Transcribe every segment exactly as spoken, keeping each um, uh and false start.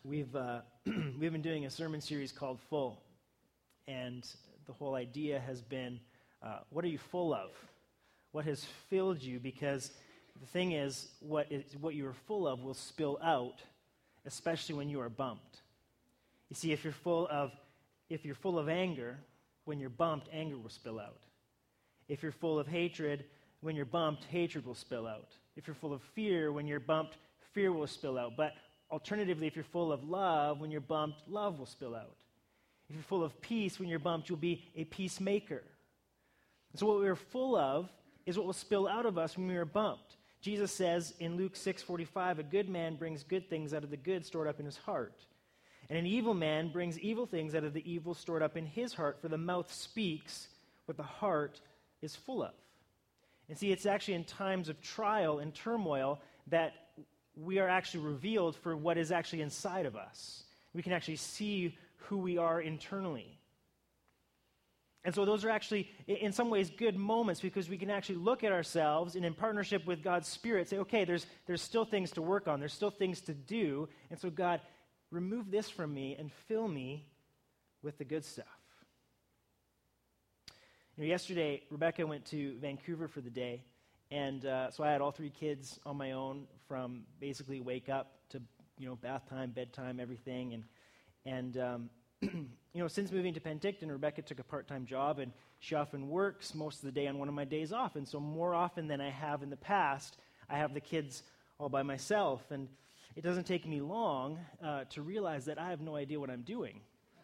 We've uh, we've been doing a sermon series called Full, and the whole idea has been, uh, what are you full of? What has filled you? Because the thing is, what is what you are full of will spill out, especially when you are bumped. You see, if you're full of if you're full of anger, when you're bumped, anger will spill out. If you're full of hatred, when you're bumped, hatred will spill out. If you're full of fear, when you're bumped, fear will spill out. But alternatively, if you're full of love, when you're bumped, love will spill out. If you're full of peace, when you're bumped, you'll be a peacemaker. And so what we're full of is what will spill out of us when we are bumped. Jesus says in Luke six forty-five, a good man brings good things out of the good stored up in his heart. And an evil man brings evil things out of the evil stored up in his heart, for the mouth speaks what the heart is full of. And see, it's actually in times of trial and turmoil that we are actually revealed for what is actually inside of us. We can actually see who we are internally. And so those are actually, in some ways, good moments because we can actually look at ourselves and in partnership with God's Spirit say, okay, there's, there's still things to work on. There's still things to do. And so God, remove this from me and fill me with the good stuff. You know, yesterday, Rebecca went to Vancouver for the day. And uh, so I had all three kids on my own from basically wake up to, you know, bath time, bedtime, everything. And, and um, you know, since moving to Penticton, Rebecca took a part-time job, and she often works most of the day on one of my days off. And so more often than I have in the past, I have the kids all by myself. And it doesn't take me long uh, to realize that I have no idea what I'm doing.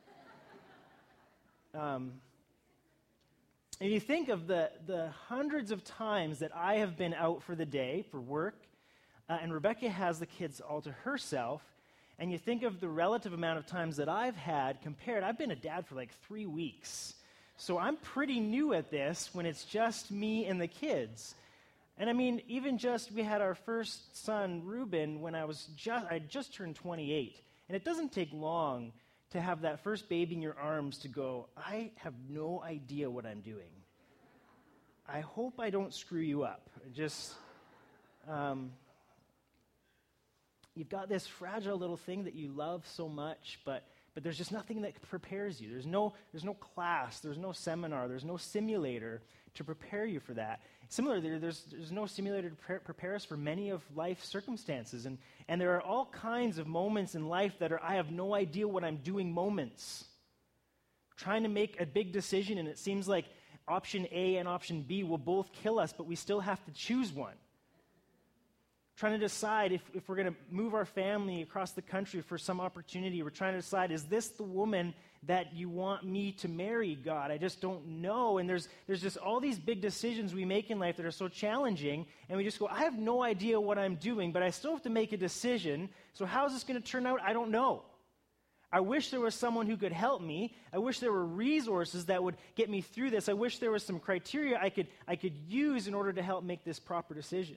um And you think of the, the hundreds of times that I have been out for the day, for work, uh, and Rebecca has the kids all to herself, and you think of the relative amount of times that I've had compared. I've been a dad for like three weeks, so I'm pretty new at this when it's just me and the kids. And I mean, even just, we had our first son, Reuben, when I was just, I just turned twenty-eight, and it doesn't take long to have that first baby in your arms to go, I have no idea what I'm doing. I hope I don't screw you up. Just, um, you've got this fragile little thing that you love so much, but but there's just nothing that prepares you. There's no there's no class, there's no seminar, there's no simulator to prepare you for that. Similarly, there's there's no simulator to pre- prepare us for many of life's circumstances, and and there are all kinds of moments in life that are I have no idea what I'm doing moments. Trying to make a big decision, and it seems like option A and option B will both kill us, but we still have to choose one. Trying to decide if, if we're going to move our family across the country for some opportunity. We're trying to decide, is this the woman that you want me to marry, God? I just don't know. And there's there's just all these big decisions we make in life that are so challenging, and we just go, I have no idea what I'm doing, but I still have to make a decision. So how is this going to turn out? I don't know. I wish there was someone who could help me. I wish there were resources that would get me through this. I wish there was some criteria I could I could use in order to help make this proper decision.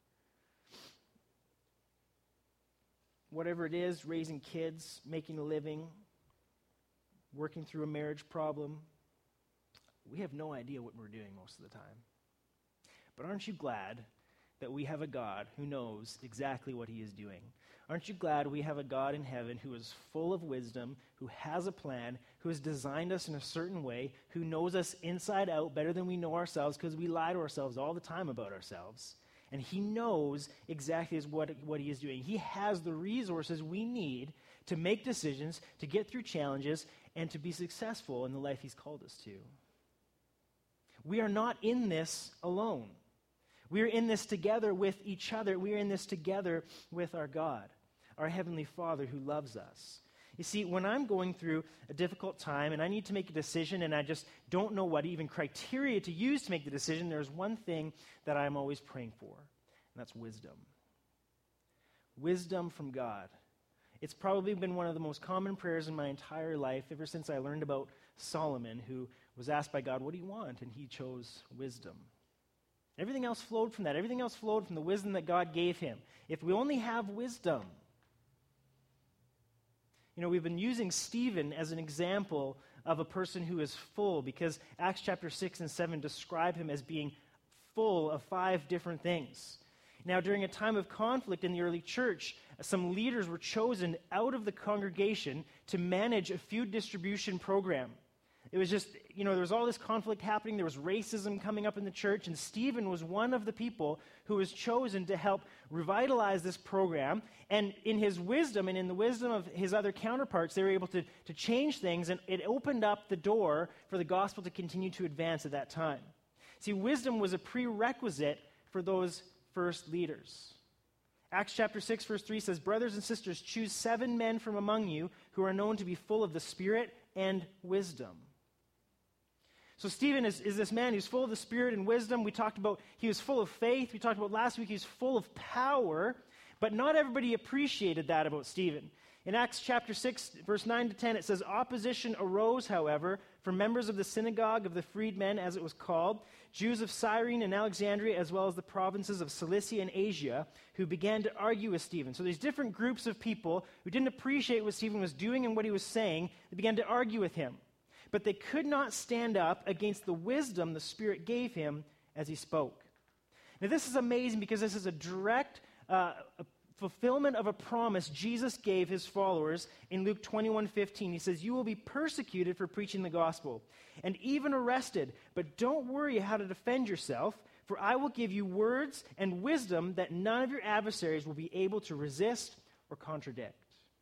Whatever it is, raising kids, making a living, working through a marriage problem, we have no idea what we're doing most of the time. But aren't you glad that we have a God who knows exactly what he is doing? Aren't you glad we have a God in heaven who is full of wisdom, who has a plan, who has designed us in a certain way, who knows us inside out better than we know ourselves because we lie to ourselves all the time about ourselves? And he knows exactly what, what he is doing. He has the resources we need to make decisions, to get through challenges, and to be successful in the life he's called us to. We are not in this alone. We are in this together with each other. We are in this together with our God, our Heavenly Father who loves us. You see, when I'm going through a difficult time and I need to make a decision and I just don't know what even criteria to use to make the decision, there's one thing that I'm always praying for, and that's wisdom. Wisdom from God. It's probably been one of the most common prayers in my entire life ever since I learned about Solomon, who was asked by God, what do you want? And he chose wisdom. Everything else flowed from that. Everything else flowed from the wisdom that God gave him. If we only have wisdom. You know, we've been using Stephen as an example of a person who is full because Acts chapter six and seven describe him as being full of five different things. Now, during a time of conflict in the early church, some leaders were chosen out of the congregation to manage a food distribution program. It was just, you know, there was all this conflict happening. There was racism coming up in the church, and Stephen was one of the people who was chosen to help revitalize this program. And in his wisdom and in the wisdom of his other counterparts, they were able to, to change things, and it opened up the door for the gospel to continue to advance at that time. See, wisdom was a prerequisite for those first leaders. Acts chapter six, verse three says, "Brothers and sisters, choose seven men from among you who are known to be full of the Spirit and wisdom." So Stephen is, is this man who's full of the Spirit and wisdom. We talked about he was full of faith. We talked about last week he was full of power, but not everybody appreciated that about Stephen. In Acts chapter six, verse nine to ten, it says, "Opposition arose, however, from members of the synagogue of the freedmen, as it was called, Jews of Cyrene and Alexandria, as well as the provinces of Cilicia and Asia, who began to argue with Stephen." So these different groups of people who didn't appreciate what Stephen was doing and what he was saying, they began to argue with him. But they could not stand up against the wisdom the Spirit gave him as he spoke. Now this is amazing because this is a direct uh, a fulfillment of a promise Jesus gave his followers in Luke twenty-one fifteen. He says, "You will be persecuted for preaching the gospel, and even arrested, but don't worry how to defend yourself, for I will give you words and wisdom that none of your adversaries will be able to resist or contradict."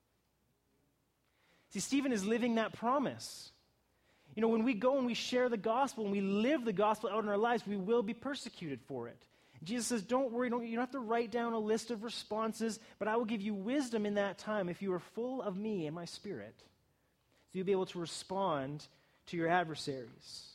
See, Stephen is living that promise. You know, when we go and we share the gospel and we live the gospel out in our lives, we will be persecuted for it. Jesus says, don't worry, don't, you don't have to write down a list of responses, but I will give you wisdom in that time if you are full of me and my Spirit. So you'll be able to respond to your adversaries.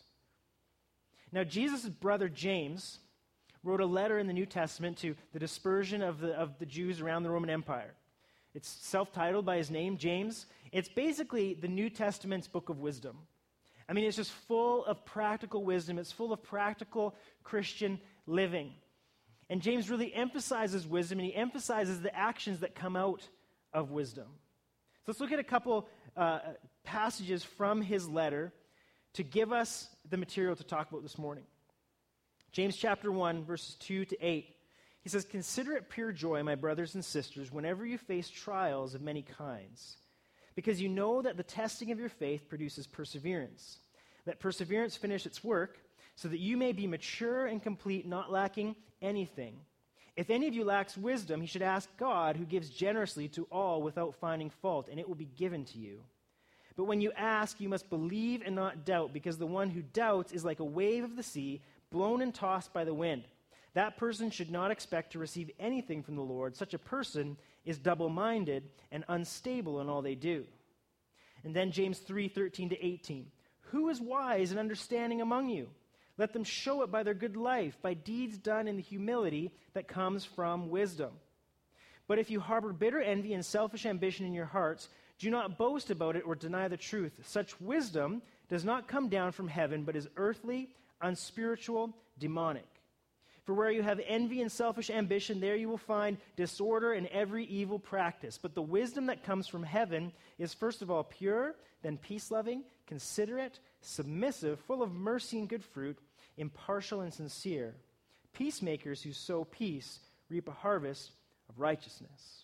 Now, Jesus' brother James wrote a letter in the New Testament to the dispersion of the, of the Jews around the Roman Empire. It's self-titled by his name, James. It's basically the New Testament's book of wisdom. I mean, it's just full of practical wisdom. It's full of practical Christian living. And James really emphasizes wisdom, and he emphasizes the actions that come out of wisdom. So let's look at a couple uh, passages from his letter to give us the material to talk about this morning. James chapter one, verses two to eight. He says, "Consider it pure joy, my brothers and sisters, whenever you face trials of many kinds, because you know that the testing of your faith produces perseverance. Let perseverance finish its work, so that you may be mature and complete, not lacking anything. If any of you lacks wisdom, he should ask God, who gives generously to all without finding fault, and it will be given to you. But when you ask, you must believe and not doubt, because the one who doubts is like a wave of the sea, blown and tossed by the wind. That person should not expect to receive anything from the Lord. Such a person is double-minded and unstable in all they do." And then James three thirteen to eighteen. "Who is wise and understanding among you? Let them show it by their good life, by deeds done in the humility that comes from wisdom. But if you harbor bitter envy and selfish ambition in your hearts, do not boast about it or deny the truth. Such wisdom does not come down from heaven, but is earthly, unspiritual, demonic. For where you have envy and selfish ambition, there you will find disorder and every evil practice. But the wisdom that comes from heaven is first of all pure, then peace-loving, considerate, submissive, full of mercy and good fruit, impartial and sincere. Peacemakers who sow peace reap a harvest of righteousness."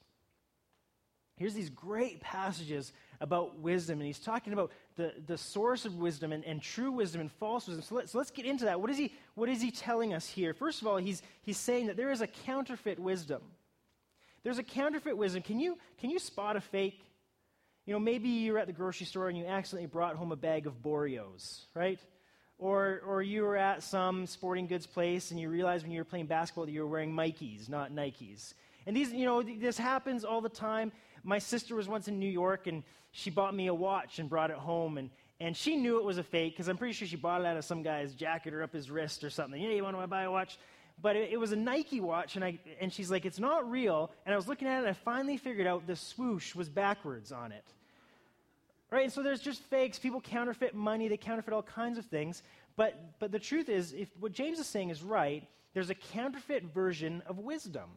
Here's these great passages about wisdom, and he's talking about the, the source of wisdom and, and true wisdom and false wisdom. So, let, so let's get into that. What is he, what is he telling us here? First of all, he's, he's saying that there is a counterfeit wisdom. There's a counterfeit wisdom. Can you, can you spot a fake? You know, maybe you're at the grocery store and you accidentally brought home a bag of Boreos, right? Or, or you were at some sporting goods place and you realized when you were playing basketball that you were wearing Mikes, not Nikes. And these, you know, this happens all the time. My sister was once in New York, and she bought me a watch and brought it home, and, and she knew it was a fake, because I'm pretty sure she bought it out of some guy's jacket or up his wrist or something. Yeah, you want to buy a watch? But it, it was a Nike watch, and I and she's like, it's not real. And I was looking at it, and I finally figured out the swoosh was backwards on it. Right? And so there's just fakes. People counterfeit money. They counterfeit all kinds of things. But but the truth is, if what James is saying is right, there's a counterfeit version of wisdom.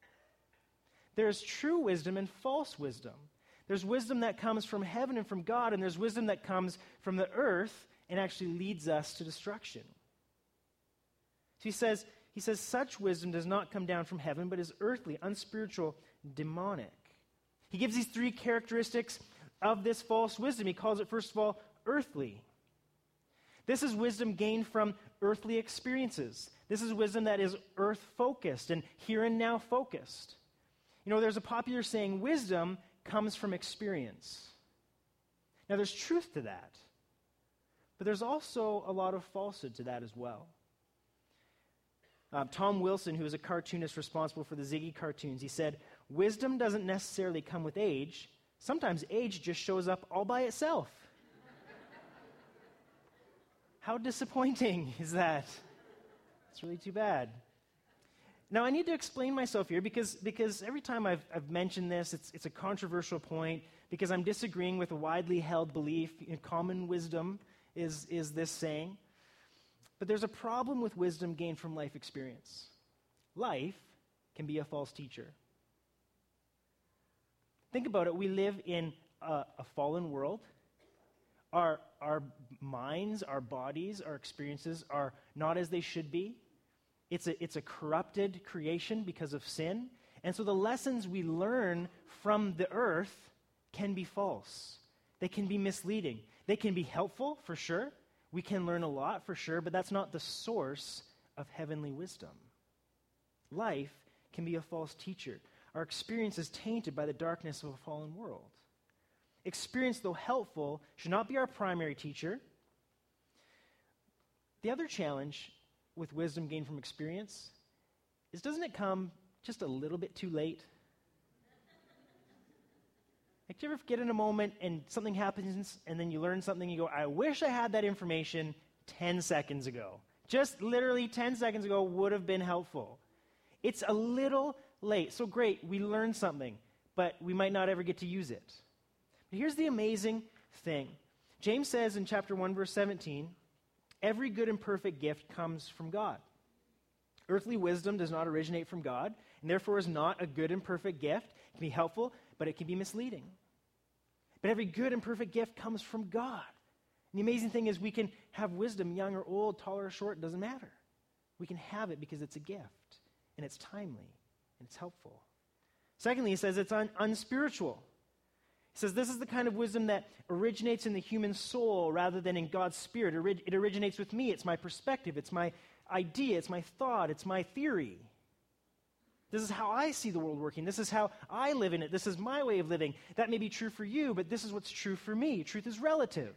There's true wisdom and false wisdom. There's wisdom that comes from heaven and from God, and there's wisdom that comes from the earth and actually leads us to destruction. So he says, he says, such wisdom does not come down from heaven, but is earthly, unspiritual, demonic. He gives these three characteristics of this false wisdom. He calls it, first of all, earthly. This is wisdom gained from earthly experiences. This is wisdom that is earth-focused and here and now focused. You know, there's a popular saying, wisdom comes from experience. Now, there's truth to that, but there's also a lot of falsehood to that as well. Uh, Tom Wilson, who is a cartoonist responsible for the Ziggy cartoons, he said, wisdom doesn't necessarily come with age. Sometimes age just shows up all by itself. How disappointing is that? It's really too bad. Now, I need to explain myself here because, because every time I've, I've mentioned this, it's, it's a controversial point because I'm disagreeing with a widely held belief. In common wisdom is, is this saying. But there's a problem with wisdom gained from life experience. Life can be a false teacher. Think about it. We live in a, a fallen world. Our, our minds, our bodies, our experiences are not as they should be. It's a, it's a corrupted creation because of sin. And so the lessons we learn from the earth can be false. They can be misleading. They can be helpful, for sure. We can learn a lot, for sure, but that's not the source of heavenly wisdom. Life can be a false teacher. Our experience is tainted by the darkness of a fallen world. Experience, though helpful, should not be our primary teacher. The other challenge with wisdom gained from experience is, doesn't it come just a little bit too late? Like, do you ever get in a moment and something happens and then you learn something and you go, I wish I had that information ten seconds ago. Just literally ten seconds ago would have been helpful. It's a little late. So great, we learned something, but we might not ever get to use it. But here's the amazing thing. James says in chapter one, verse seventeen, every good and perfect gift comes from God. Earthly wisdom does not originate from God, and therefore is not a good and perfect gift. It can be helpful, but it can be misleading. But every good and perfect gift comes from God. And the amazing thing is we can have wisdom, young or old, tall or short, it doesn't matter. We can have it because it's a gift, and it's timely, and it's helpful. Secondly, he says it's un- unspiritual. He says this is the kind of wisdom that originates in the human soul rather than in God's spirit. It, orig- it originates with me. It's my perspective. It's my idea. It's my thought. It's my theory. This is how I see the world working. This is how I live in it. This is my way of living. That may be true for you, but this is what's true for me. Truth is relative.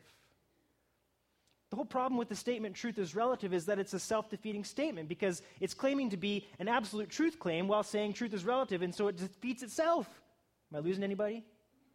The whole problem with the statement truth is relative is that it's a self-defeating statement because it's claiming to be an absolute truth claim while saying truth is relative, and so it defeats itself. Am I losing anybody?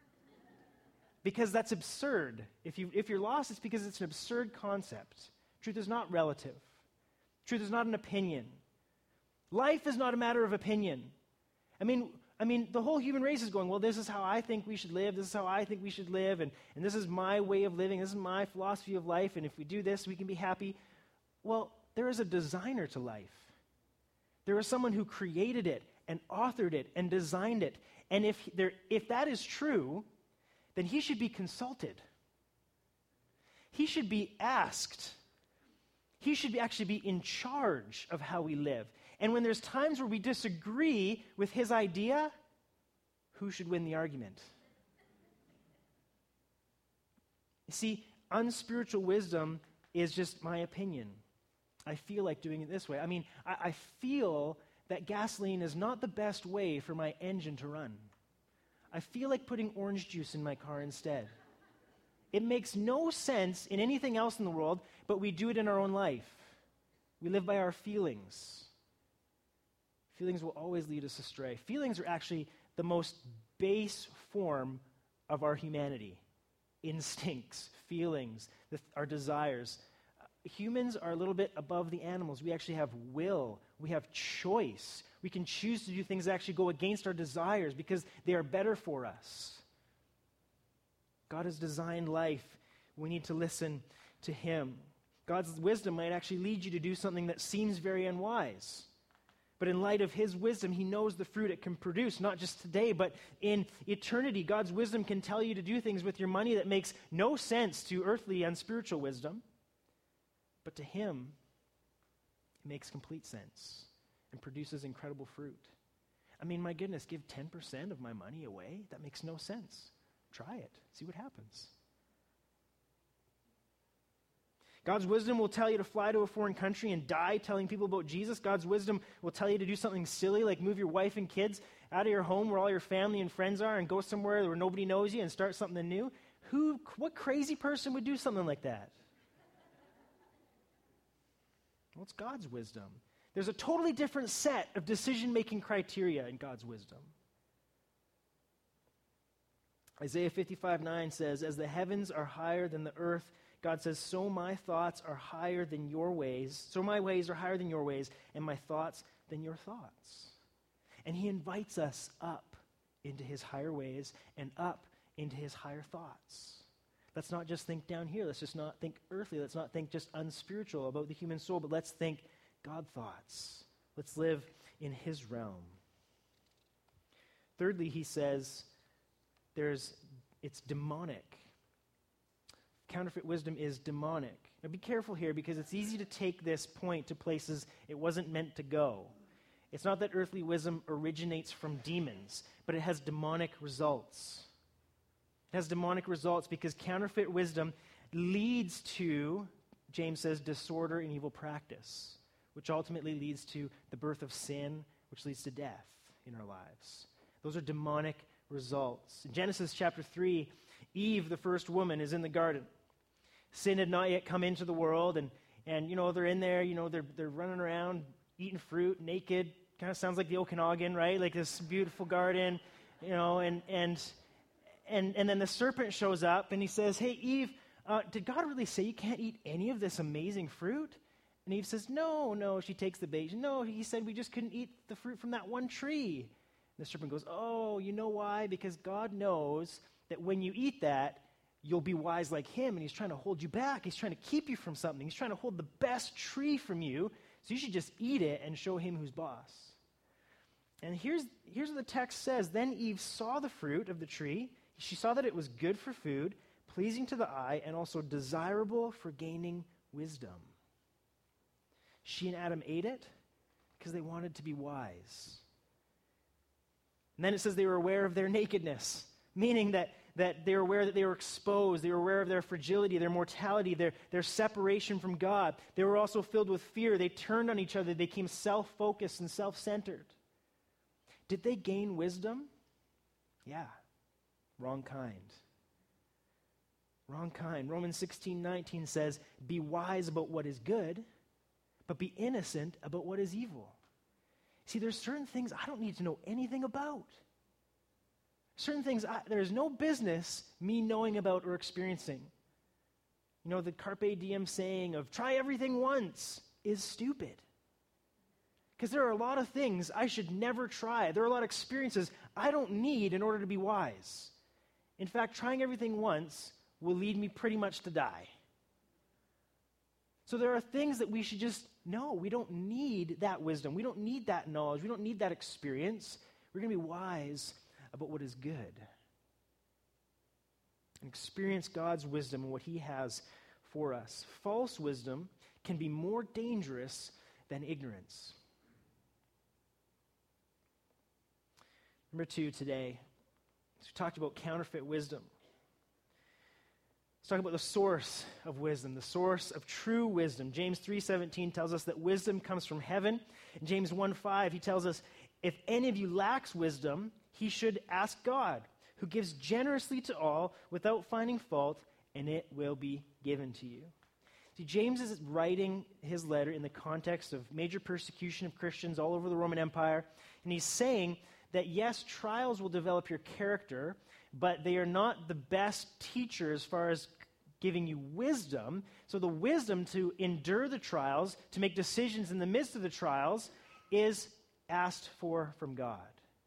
Because that's absurd. If, you, if you're lost, it's because it's an absurd concept. Truth is not relative. Truth is not an opinion. Life is not a matter of opinion. I mean, I mean, the whole human race is going, well, this is how I think we should live. This is how I think we should live. And, and this is my way of living. This is my philosophy of life. And if we do this, we can be happy. Well, there is a designer to life. There is someone who created it and authored it and designed it. And if, there, if that is true, then he should be consulted. He should be asked. He should be actually be in charge of how we live. And when there's times where we disagree with his idea, who should win the argument? You see, unspiritual wisdom is just my opinion. I feel like doing it this way. I mean, I, I feel that gasoline is not the best way for my engine to run. I feel like putting orange juice in my car instead. It makes no sense in anything else in the world, but we do it in our own life. We live by our feelings. Feelings will always lead us astray. Feelings are actually the most base form of our humanity. Instincts, feelings, the, our desires. Uh, humans are a little bit above the animals. We actually have will. We have choice. We can choose to do things that actually go against our desires because they are better for us. God has designed life. We need to listen to him. God's wisdom might actually lead you to do something that seems very unwise. But in light of his wisdom, he knows the fruit it can produce, not just today, but in eternity. God's wisdom can tell you to do things with your money that makes no sense to earthly and spiritual wisdom. But to him, it makes complete sense. and produces incredible fruit. I mean, my goodness, give ten percent of my money away? That makes no sense. Try it. See what happens. God's wisdom will tell you to fly to a foreign country and die telling people about Jesus. God's wisdom will tell you to do something silly like move your wife and kids out of your home where all your family and friends are and go somewhere where nobody knows you and start something new. Who, what crazy person would do something like that? Well, it's God's wisdom. There's a totally different set of decision-making criteria in God's wisdom. Isaiah fifty-five nine says, as the heavens are higher than the earth, God says, so my thoughts are higher than your ways, so my ways are higher than your ways, and my thoughts than your thoughts. And he invites us up into his higher ways and up into his higher thoughts. Let's not just think down here. Let's just not think earthly. Let's not think just unspiritual about the human soul, but let's think God thoughts. Let's live in his realm. Thirdly, he says, there's it's demonic. Counterfeit wisdom is demonic. Now be careful here because it's easy to take this point to places it wasn't meant to go. It's not that earthly wisdom originates from demons, but it has demonic results. It has demonic results because counterfeit wisdom leads to, James says, disorder and evil practice, which ultimately leads to the birth of sin, which leads to death in our lives. Those are demonic results. In Genesis chapter three, Eve, the first woman, is in the garden. Sin had not yet come into the world, and, and you know, they're in there, you know, they're, they're running around, eating fruit, naked. Kind of sounds like the Okanagan, right? Like this beautiful garden, you know, and and and and then the serpent shows up, and he says, hey, Eve, uh, did God really say you can't eat any of this amazing fruit? And Eve says, no, no. She takes the bait. No, he said we just couldn't eat the fruit from that one tree. And the serpent goes, oh, you know why? Because God knows that when you eat that, you'll be wise like him, and he's trying to hold you back. He's trying to keep you from something. He's trying to hold the best tree from you, so you should just eat it and show him who's boss. And here's, here's what the text says. Then Eve saw the fruit of the tree. She saw that it was good for food, pleasing to the eye, and also desirable for gaining wisdom. She and Adam ate it because they wanted to be wise. And then it says they were aware of their nakedness, meaning that, that they were aware that they were exposed. They were aware of their fragility, their mortality, their, their separation from God. They were also filled with fear. They turned on each other. They became self-focused and self-centered. Did they gain wisdom? Yeah. Wrong kind. Wrong kind. Romans sixteen nineteen says, be wise about what is good, but be innocent about what is evil. See, there's certain things I don't need to know anything about. Certain things I, there's no business me knowing about or experiencing. You know, the Carpe Diem saying of try everything once is stupid. Because there are a lot of things I should never try. There are a lot of experiences I don't need in order to be wise. In fact, trying everything once will lead me pretty much to die. So there are things that we should just know. We don't need that wisdom. We don't need that knowledge. We don't need that experience. We're going to be wise about what is good. And experience God's wisdom and what he has for us. False wisdom can be more dangerous than ignorance. Number two today, we talked about counterfeit wisdom. Let's talk about the source of wisdom, the source of true wisdom. James three seventeen tells us that wisdom comes from heaven. In James one five, he tells us, if any of you lacks wisdom, he should ask God, who gives generously to all without finding fault, and it will be given to you. See, James is writing his letter in the context of major persecution of Christians all over the Roman Empire, and he's saying that yes, trials will develop your character, but they are not the best teacher as far as giving you wisdom. So the wisdom to endure the trials, to make decisions in the midst of the trials, is asked for from God.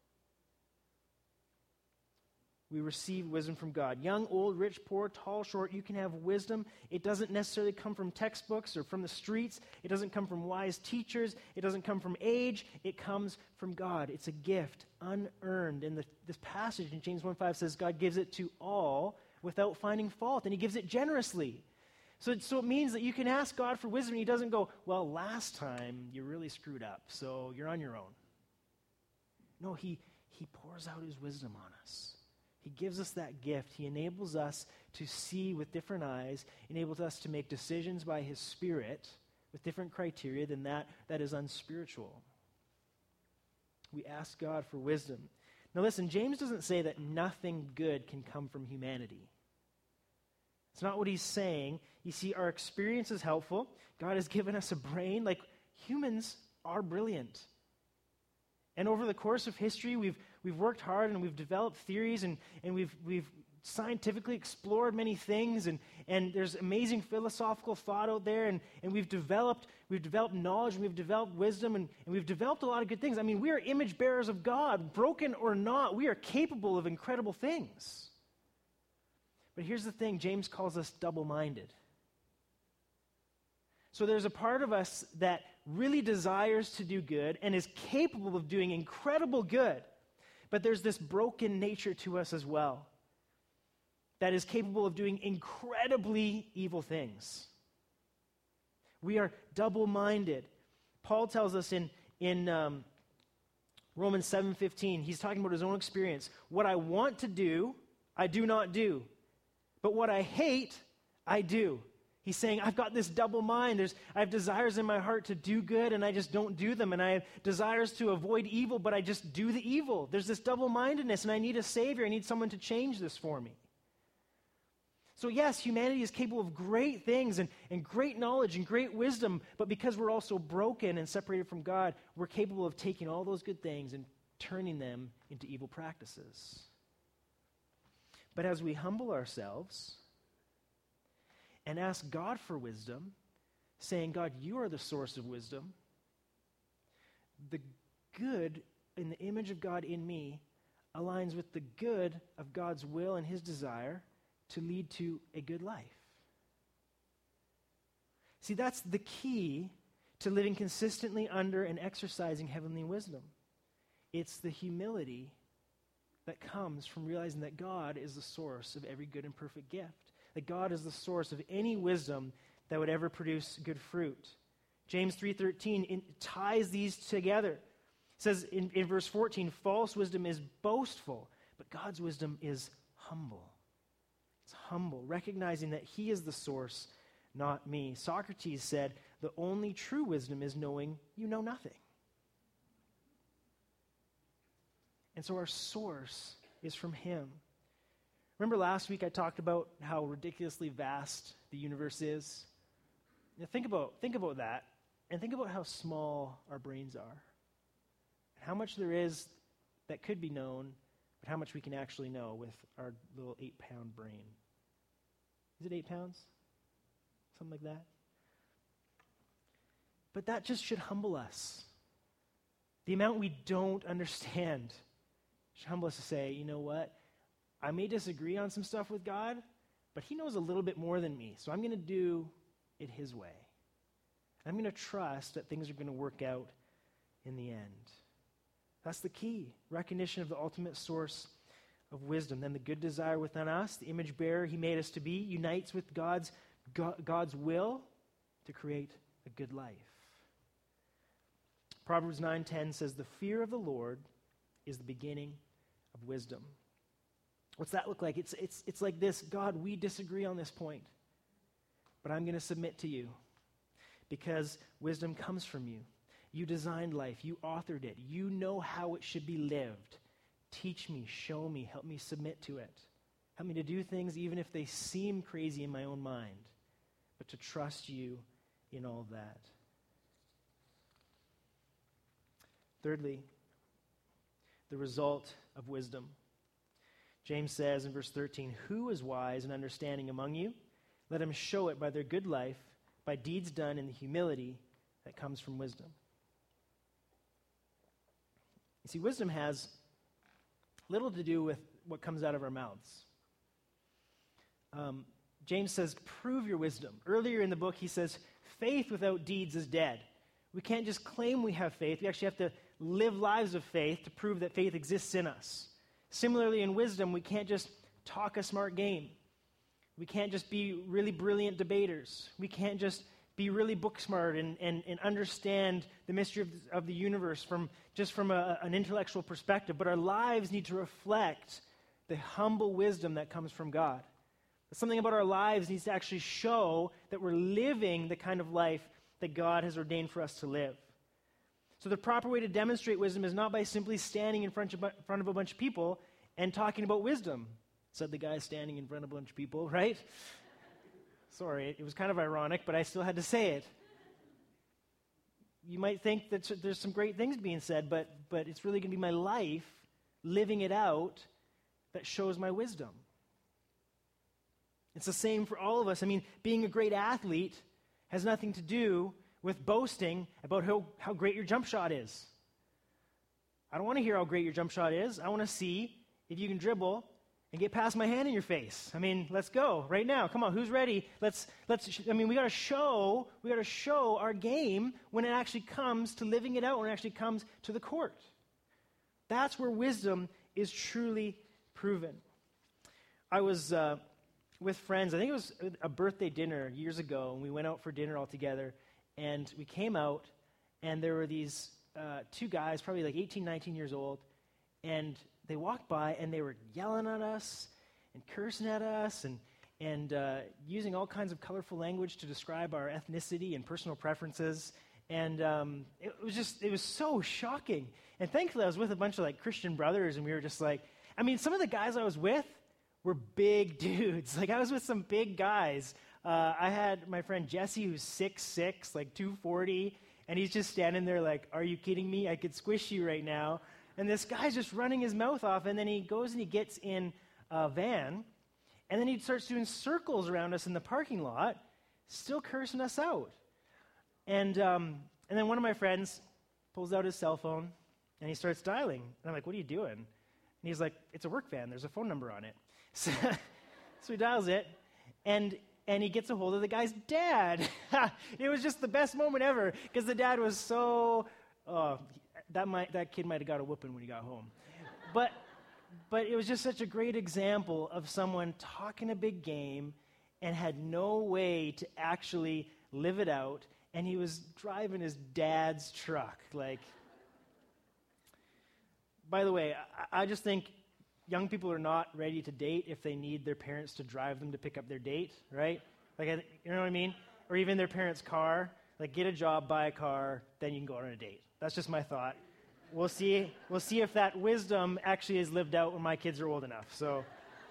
We receive wisdom from God. Young, old, rich, poor, tall, short, you can have wisdom. It doesn't necessarily come from textbooks or from the streets. It doesn't come from wise teachers. It doesn't come from age. It comes from God. It's a gift, unearned. And the, this passage in James one five says God gives it to all without finding fault, and he gives it generously. So, so it means that you can ask God for wisdom, and he doesn't go, well, last time you really screwed up, so you're on your own. No, he, he pours out his wisdom on us. He gives us that gift. He enables us to see with different eyes, enables us to make decisions by his Spirit with different criteria than that that is unspiritual. We ask God for wisdom. Now listen, James doesn't say that nothing good can come from humanity. It's not what he's saying. You see, our experience is helpful. God has given us a brain. Like, humans are brilliant. And over the course of history, we've we've worked hard and we've developed theories and, and we've we've scientifically explored many things, and, and there's amazing philosophical thought out there, and, and we've developed we've developed knowledge, and we've developed wisdom, and, and we've developed a lot of good things. I mean, we are image bearers of God, broken or not, we are capable of incredible things. But here's the thing, James calls us double-minded. So there's a part of us that really desires to do good and is capable of doing incredible good, but there's this broken nature to us as well that is capable of doing incredibly evil things. We are double-minded. Paul tells us in, in um, Romans seven fifteen, he's talking about his own experience. What I want to do, I do not do. But what I hate, I do. He's saying, I've got this double mind. There's, I have desires in my heart to do good, and I just don't do them. And I have desires to avoid evil, but I just do the evil. There's this double-mindedness, and I need a Savior. I need someone to change this for me. So yes, humanity is capable of great things and, and great knowledge and great wisdom, but because we're also broken and separated from God, we're capable of taking all those good things and turning them into evil practices. But as we humble ourselves and ask God for wisdom, saying, God, you are the source of wisdom, the good in the image of God in me aligns with the good of God's will and his desire to lead to a good life. See, that's the key to living consistently under and exercising heavenly wisdom. It's the humility that comes from realizing that God is the source of every good and perfect gift. That God is the source of any wisdom that would ever produce good fruit. James three thirteen ties these together. It says in, in verse fourteen, false wisdom is boastful, but God's wisdom is humble. It's humble, recognizing that he is the source, not me. Socrates said, the only true wisdom is knowing you know nothing. And so our source is from him. Remember last week I talked about how ridiculously vast the universe is? Now think about, think about that, and think about how small our brains are. How much there is that could be known, but how much we can actually know with our little eight-pound brain. Is it eight pounds? Something like that? But that just should humble us. The amount we don't understand should humble us to say, you know what? I may disagree on some stuff with God, but he knows a little bit more than me, so I'm going to do it his way. I'm going to trust that things are going to work out in the end. That's the key, recognition of the ultimate source of wisdom. Then the good desire within us, the image bearer he made us to be, unites with God's, God, God's will to create a good life. Proverbs nine ten says, the fear of the Lord is the beginning of wisdom. What's that look like? It's, it's, it's like this, God, we disagree on this point, but I'm going to submit to you because wisdom comes from you. You designed life. You authored it. You know how it should be lived. Teach me, show me, help me submit to it. Help me to do things even if they seem crazy in my own mind, but to trust you in all of that. Thirdly, the result of wisdom. James says in verse thirteen, who is wise and understanding among you? Let him show it by their good life, by deeds done in the humility that comes from wisdom. You see, wisdom has little to do with what comes out of our mouths. Um, James says, prove your wisdom. Earlier in the book, he says, faith without deeds is dead. We can't just claim we have faith. We actually have to live lives of faith to prove that faith exists in us. Similarly, in wisdom, we can't just talk a smart game. We can't just be really brilliant debaters. We can't just be really book smart and, and, and understand the mystery of the, of the universe from just from a, an intellectual perspective. But our lives need to reflect the humble wisdom that comes from God. Something about our lives needs to actually show that we're living the kind of life that God has ordained for us to live. So the proper way to demonstrate wisdom is not by simply standing in front of, in front of a bunch of people and talking about wisdom, said the guy standing in front of a bunch of people, right? Sorry, it was kind of ironic, but I still had to say it. You might think that there's some great things being said, but, but it's really going to be my life, living it out, that shows my wisdom. It's the same for all of us. I mean, being a great athlete has nothing to do with boasting about how, how great your jump shot is. I don't want to hear how great your jump shot is. I want to see if you can dribble and get past my hand in your face. I mean, let's go right now. Come on, who's ready? Let's let's I mean, we got to show, we got to show our game when it actually comes to living it out, when it actually comes to the court. That's where wisdom is truly proven. I was uh, with friends, I think it was a birthday dinner years ago, and we went out for dinner all together, and we came out, and there were these uh, two guys, probably like eighteen, nineteen years old, and they walked by, and they were yelling at us and cursing at us and, and uh, using all kinds of colorful language to describe our ethnicity and personal preferences, and um, it was just, it was so shocking. And thankfully, I was with a bunch of like Christian brothers, and we were just like, I mean, some of the guys I was with were big dudes. Like, I was with some big guys. Uh, I had my friend Jesse, who's six six, like two forty, and he's just standing there like, are you kidding me? I could squish you right now. And this guy's just running his mouth off, and then he goes and he gets in a van, and then he starts doing circles around us in the parking lot, still cursing us out. And um, and then one of my friends pulls out his cell phone, and he starts dialing. And I'm like, what are you doing? And he's like, it's a work van. There's a phone number on it. So, so he dials it, and and he gets a hold of the guy's dad. It was just the best moment ever, because the dad was so, oh, that might that kid might have got a whooping when he got home. But but it was just such a great example of someone talking a big game and had no way to actually live it out, and he was driving his dad's truck. Like, by the way, I, I just think young people are not ready to date if they need their parents to drive them to pick up their date, right? Like, I, you know what I mean? Or even their parents' car. Like, get a job, buy a car, then you can go on a date. That's just my thought. We'll see. We'll see if that wisdom actually is lived out when my kids are old enough. So,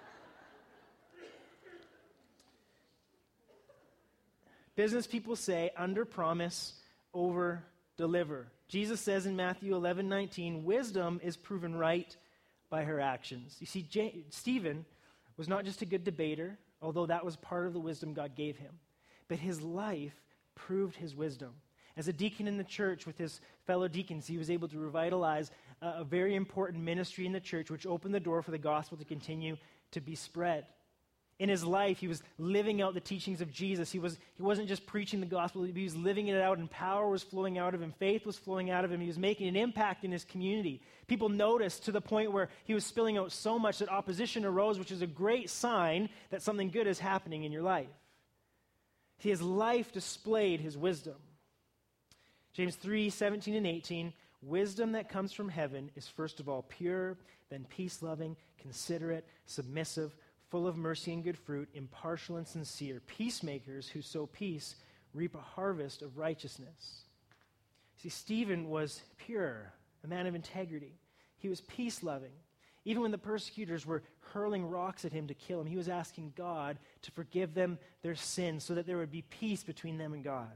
business people say, under promise, over deliver. Jesus says in Matthew eleven nineteen, wisdom is proven right by her actions. You see, J- Stephen was not just a good debater, although that was part of the wisdom God gave him, but his life proved his wisdom. As a deacon in the church with his fellow deacons, he was able to revitalize uh, a very important ministry in the church, which opened the door for the gospel to continue to be spread. In his life, he was living out the teachings of Jesus. He, was, he wasn't just preaching the gospel, he was living it out, and power was flowing out of him. Faith was flowing out of him. He was making an impact in his community. People noticed to the point where he was spilling out so much that opposition arose, which is a great sign that something good is happening in your life. His life displayed his wisdom. James three, seventeen and eighteen, wisdom that comes from heaven is first of all pure, then peace-loving, considerate, submissive, full of mercy and good fruit, impartial and sincere, peacemakers who sow peace reap a harvest of righteousness. See, Stephen was pure, a man of integrity. He was peace-loving. Even when the persecutors were hurling rocks at him to kill him, he was asking God to forgive them their sins so that there would be peace between them and God.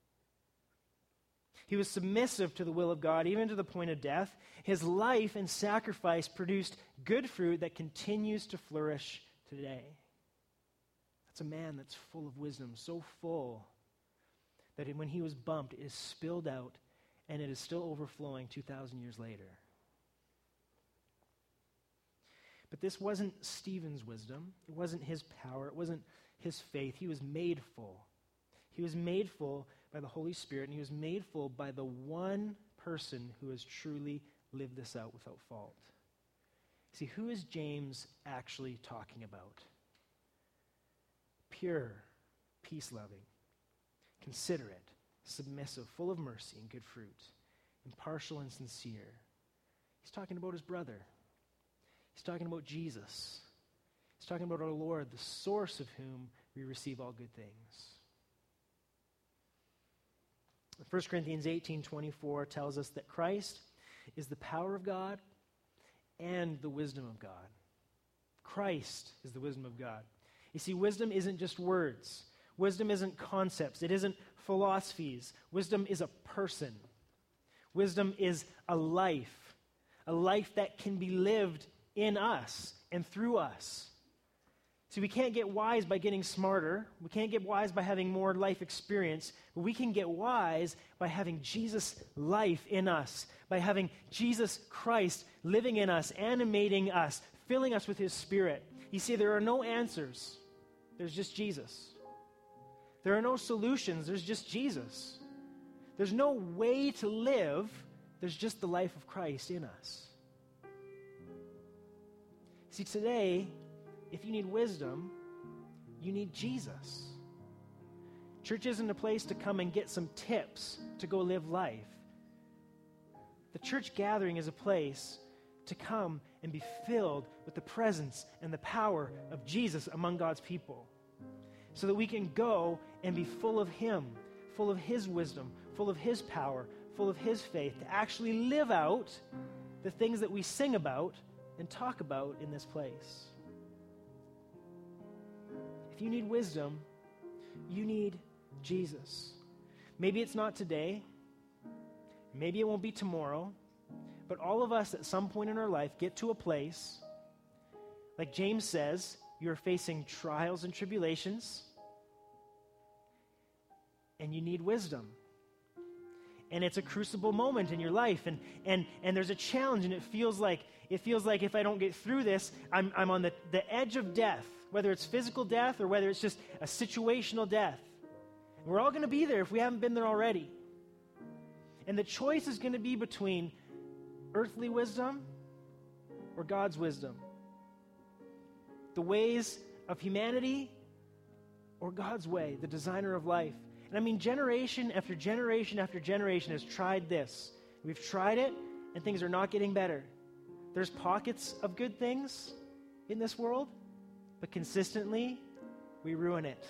He was submissive to the will of God, even to the point of death. His life and sacrifice produced good fruit that continues to flourish today. That's a man that's full of wisdom, so full that when he was bumped, it is spilled out, and it is still overflowing two thousand years later. But this wasn't Stephen's wisdom. It wasn't his power. It wasn't his faith. He was made full. He was made full by the Holy Spirit, and he was made full by the one person who has truly lived this out without fault. See, who is James actually talking about? pure, peace-loving, considerate, submissive, full of mercy and good fruit, impartial and sincere. He's talking about his brother. He's talking about Jesus. He's talking about our Lord, the source of whom we receive all good things. First Corinthians eighteen twenty-four tells us that Christ is the power of God and the wisdom of God. Christ is the wisdom of God. You see, wisdom isn't just words. Wisdom isn't concepts. It isn't philosophies. Wisdom is a person. Wisdom is a life, a life that can be lived in us and through us. See, we can't get wise by getting smarter. We can't get wise by having more life experience. But we can get wise by having Jesus' life in us, by having Jesus Christ living in us, animating us, filling us with his Spirit. You see, there are no answers. There's just Jesus. There are no solutions. There's just Jesus. There's no way to live. There's just the life of Christ in us. See, today, if you need wisdom, you need Jesus. Church isn't a place to come and get some tips to go live life. The church gathering is a place to come and be filled with the presence and the power of Jesus among God's people, so that we can go and be full of him, full of his wisdom, full of his power, full of his faith, to actually live out the things that we sing about and talk about in this place. If you need wisdom, you need Jesus. Maybe it's not today. Maybe it won't be tomorrow. But all of us at some point in our life get to a place, like James says, you're facing trials and tribulations, and you need wisdom. And it's a crucible moment in your life, and and and there's a challenge, and it feels like it feels like if I don't get through this, I'm I'm on the, the edge of death, whether it's physical death or whether it's just a situational death. And we're all going to be there if we haven't been there already. And the choice is going to be between earthly wisdom or God's wisdom. The ways of humanity or God's way, the designer of life. And I mean, generation after generation after generation has tried this. We've tried it, and things are not getting better. There's pockets of good things in this world, but consistently, we ruin it.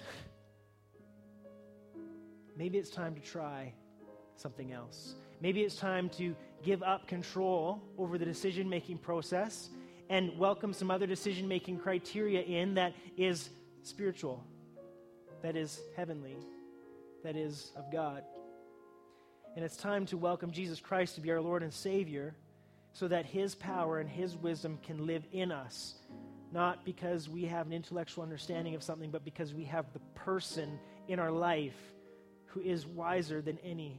Maybe it's time to try something else. Maybe it's time to give up control over the decision-making process and welcome some other decision-making criteria in that is spiritual, that is heavenly, that is of God. And it's time to welcome Jesus Christ to be our Lord and Savior so that his power and his wisdom can live in us, not because we have an intellectual understanding of something, but because we have the person in our life who is wiser than any.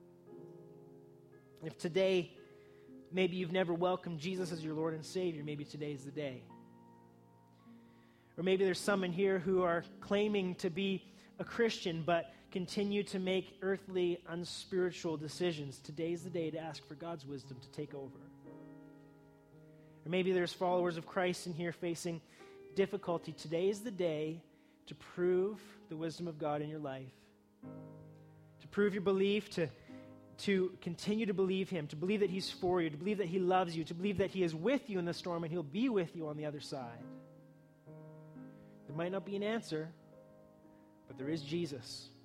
If today, maybe you've never welcomed Jesus as your Lord and Savior, maybe today is the day. Or maybe there's some in here who are claiming to be a Christian, but continue to make earthly, unspiritual decisions. Today's the day to ask for God's wisdom to take over. Or maybe there's followers of Christ in here facing difficulty. Today is the day to prove the wisdom of God in your life, to prove your belief, to to continue to believe him, to believe that he's for you, to believe that he loves you, to believe that he is with you in the storm and he'll be with you on the other side. There might not be an answer, but there is Jesus.